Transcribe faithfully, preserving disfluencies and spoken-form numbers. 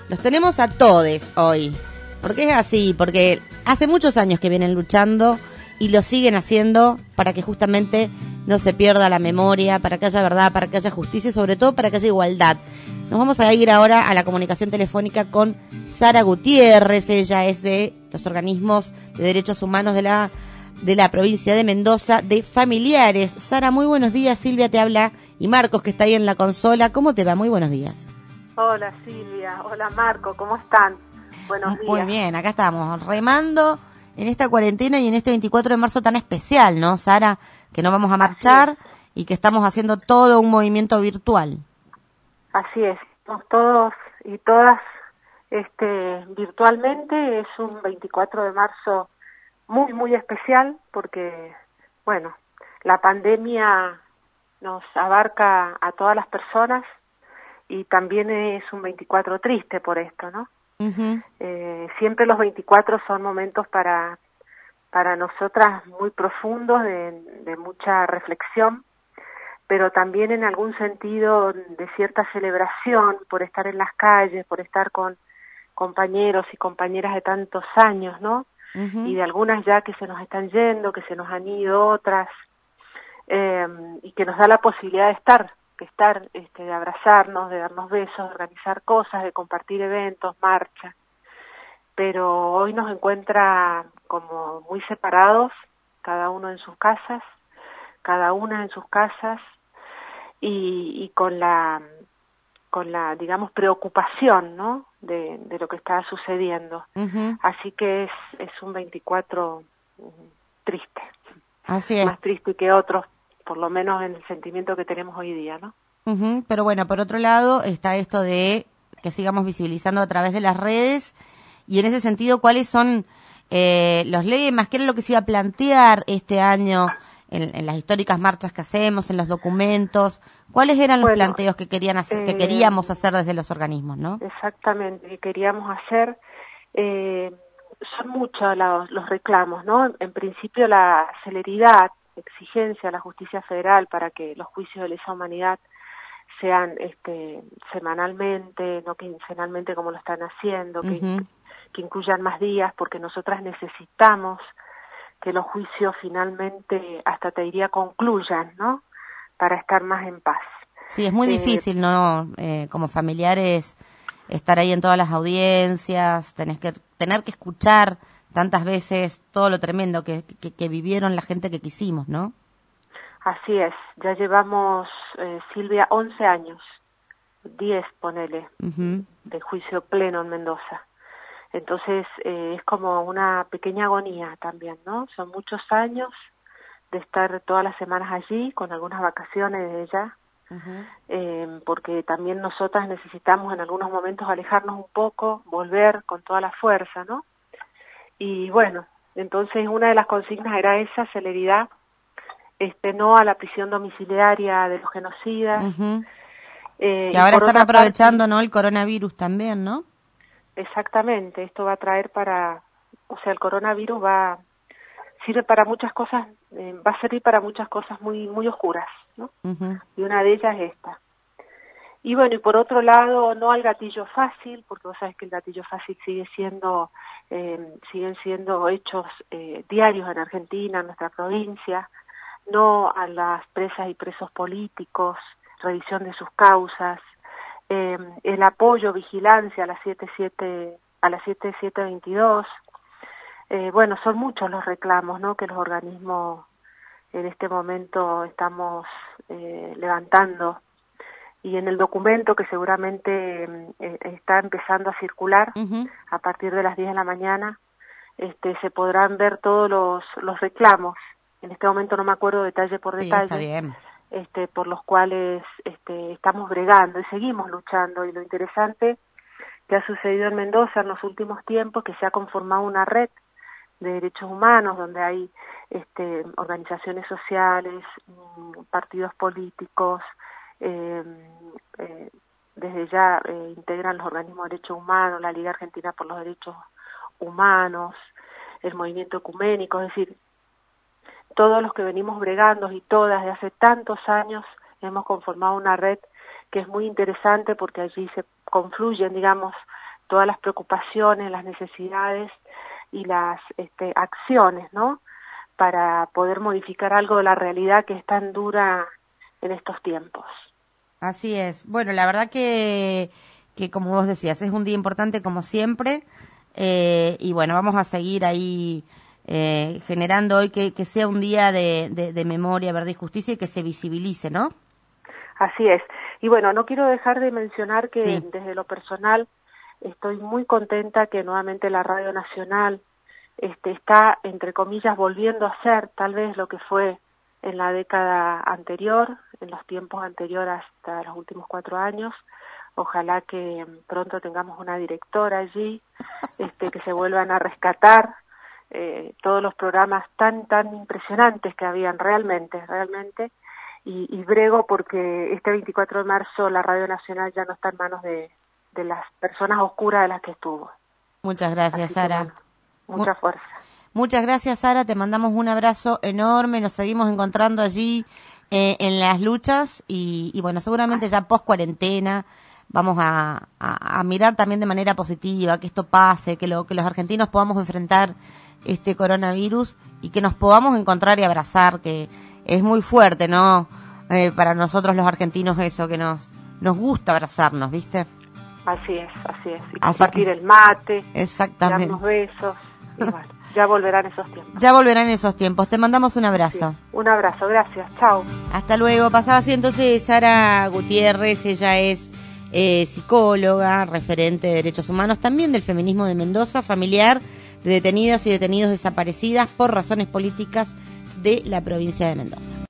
Los tenemos a todes hoy. Porque es así, porque hace muchos años que vienen luchando y lo siguen haciendo para que justamente no se pierda la memoria, para que haya verdad, para que haya justicia y sobre todo para que haya igualdad. Nos vamos a ir ahora a la comunicación telefónica con Sara Gutiérrez. Ella es de los organismos de derechos humanos de la de la provincia de Mendoza, de Familiares. Sara, muy buenos días. Silvia te habla y Marcos, que está ahí en la consola. ¿Cómo te va? Muy buenos días. Hola Silvia, hola Marco, ¿cómo están? Buenos días. Muy bien, acá estamos, remando en esta cuarentena y en este veinticuatro de marzo tan especial, ¿no, Sara? Que no vamos a marchar y que estamos haciendo todo un movimiento virtual. Así es, estamos todos y todas este, virtualmente. Es un veinticuatro de marzo muy, muy especial porque, bueno, la pandemia nos abarca a todas las personas y también es un veinticuatro triste por esto, ¿no? Uh-huh. Eh, siempre los veinticuatro son momentos para, para nosotras muy profundos, de, de mucha reflexión, pero también en algún sentido de cierta celebración por estar en las calles, por estar con compañeros y compañeras de tantos años, ¿no? Uh-huh. Y de algunas ya que se nos están yendo, que se nos han ido otras, eh, y que nos da la posibilidad de estar, de estar, este, de abrazarnos, de darnos besos, de organizar cosas, de compartir eventos, marchas. Pero hoy nos encuentra como muy separados, cada uno en sus casas, cada una en sus casas, y, y con la, con la, digamos, preocupación, ¿no?, de, de lo que está sucediendo. Uh-huh. Así que es, es un veinticuatro triste. Así es. Más triste que otros, por lo menos en el sentimiento que tenemos hoy día, ¿no? Uh-huh. Pero bueno, por otro lado está esto de que sigamos visibilizando a través de las redes, y en ese sentido, ¿cuáles son eh, los lemas? ¿Qué era lo que se iba a plantear este año en, en las históricas marchas que hacemos, en los documentos? ¿Cuáles eran los bueno, planteos que querían hacer, eh, que queríamos hacer desde los organismos, no? Exactamente, que queríamos hacer. Eh, son muchos los, los reclamos, ¿no? En principio la celeridad, exigencia a la justicia federal para que los juicios de lesa humanidad sean este, semanalmente, no quincenalmente como lo están haciendo, uh-huh. que, que incluyan más días, porque nosotras necesitamos que los juicios finalmente, hasta te diría, concluyan, ¿no?, para estar más en paz. Sí, es muy eh, difícil, ¿no?, eh, como familiares, estar ahí en todas las audiencias, tenés que tener que escuchar tantas veces todo lo tremendo que, que, que vivieron la gente que quisimos, ¿no? Así es, ya llevamos, eh, Silvia, once años, diez, ponele, uh-huh. de juicio pleno en Mendoza. Entonces, eh, es como una pequeña agonía también, ¿no? Son muchos años de estar todas las semanas allí, con algunas vacaciones de ella, uh-huh. eh, porque también nosotras necesitamos en algunos momentos alejarnos un poco, volver con toda la fuerza, ¿no? Y bueno, entonces una de las consignas era esa, celeridad, este no a la prisión domiciliaria de los genocidas. Uh-huh. eh, que ahora están aprovechando, parte, ¿no?, el coronavirus también, ¿no? Exactamente, esto va a traer para, o sea, el coronavirus va, sirve para muchas cosas, eh, va a servir para muchas cosas muy, muy oscuras, ¿no? Uh-huh. Y una de ellas es esta. Y bueno, y por otro lado, no al gatillo fácil, porque vos sabés que el gatillo fácil sigue siendo, eh, siguen siendo hechos eh, diarios en Argentina, en nuestra provincia, no a las presas y presos políticos, revisión de sus causas, eh, el apoyo, vigilancia a las siete siete, a las siete siete veintidós. Eh, bueno, son muchos los reclamos, ¿no?, que los organismos en este momento estamos eh, levantando. Y en el documento que seguramente eh, está empezando a circular, uh-huh. a partir de las diez de la mañana, este, se podrán ver todos los, los reclamos. En este momento no me acuerdo detalle por detalle, sí, está bien. Este, por los cuales este, estamos bregando y seguimos luchando. Y lo interesante que ha sucedido en Mendoza en los últimos tiempos, que se ha conformado una red de derechos humanos, donde hay este, organizaciones sociales, partidos políticos, eh, eh, desde ya eh, integran los organismos de derechos humanos, la Liga Argentina por los Derechos Humanos, el movimiento ecuménico, es decir, todos los que venimos bregando y todas de hace tantos años hemos conformado una red que es muy interesante porque allí se confluyen, digamos, todas las preocupaciones, las necesidades y las este, acciones, ¿no?, para poder modificar algo de la realidad que es tan dura en estos tiempos. Así es. Bueno, la verdad que, que como vos decías, es un día importante como siempre, eh, y bueno, vamos a seguir ahí eh, generando hoy que, que sea un día de, de, de memoria, verdad y justicia, y que se visibilice, ¿no? Así es. Y bueno, no quiero dejar de mencionar que sí. desde lo personal estoy muy contenta que nuevamente la Radio Nacional este, está, entre comillas, volviendo a ser tal vez lo que fue en la década anterior, en los tiempos anteriores hasta los últimos cuatro años. Ojalá que pronto tengamos una directora allí, este, que se vuelvan a rescatar eh, todos los programas tan, tan impresionantes que habían realmente, realmente. Y, y brego porque este veinticuatro de marzo la Radio Nacional ya no está en manos de, de las personas oscuras de las que estuvo. Muchas gracias, Así Sara. que, bueno, mucha fuerza. Muchas gracias, Sara. Te mandamos un abrazo enorme. Nos seguimos encontrando allí eh, en las luchas y, y bueno, seguramente ya post cuarentena vamos a, a, a mirar también de manera positiva que esto pase, que, lo, que los argentinos podamos enfrentar este coronavirus y que nos podamos encontrar y abrazar, que es muy fuerte, ¿no? Eh, para nosotros los argentinos eso, que nos nos gusta abrazarnos, ¿viste? Así es, así es. Y así compartir que, el mate, exactamente, darnos besos, y bueno, ya volverán esos tiempos. Ya volverán esos tiempos. Te mandamos un abrazo. Sí, un abrazo, gracias, chao. Hasta luego. Pasaba así entonces Sara Gutiérrez, ella es eh, psicóloga, referente de derechos humanos, también del feminismo de Mendoza, familiar de detenidas y detenidos desaparecidas por razones políticas de la provincia de Mendoza.